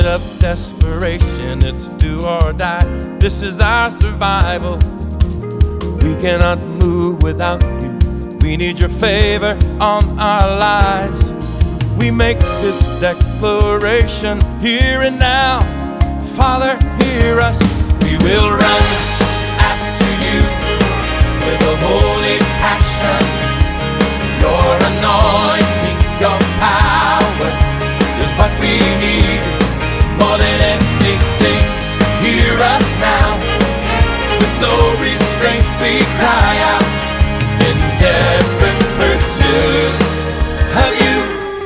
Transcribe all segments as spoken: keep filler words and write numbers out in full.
of desperation, it's do or die. This is our survival. We cannot move without you. We need your favor on our lives. We make this declaration here and now. Father, hear us. We will run after you with a holy passion. Your anointing, your power is what we need more than anything. Hear us now. With no restraint we cry out in desperate pursuit of you.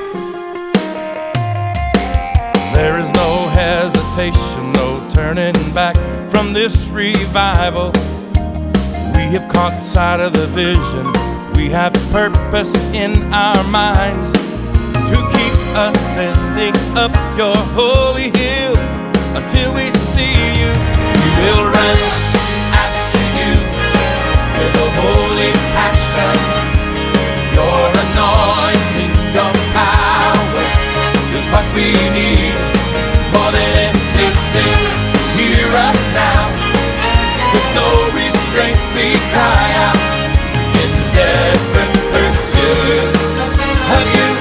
There is no hesitation, no turning back from this revival. We have caught sight of the vision. We have purpose in our minds to keep ascending up your holy hill until we see you. We will run after you with a holy passion. Your anointing, your power is what we need more than anything. Hear us now. With no restraint we cry out in desperate pursuit of you.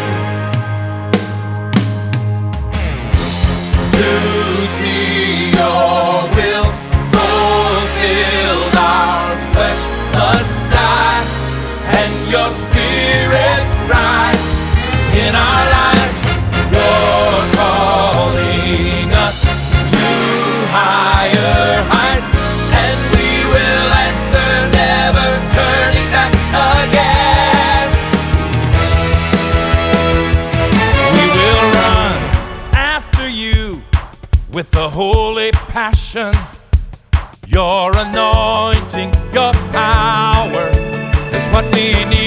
To see your will fulfilled, our flesh must die and your spirit rise in our lives. You're calling us to higher heights, and we will answer, never turning back again. We will run after you with a holy passion. Your anointing, your power is what we need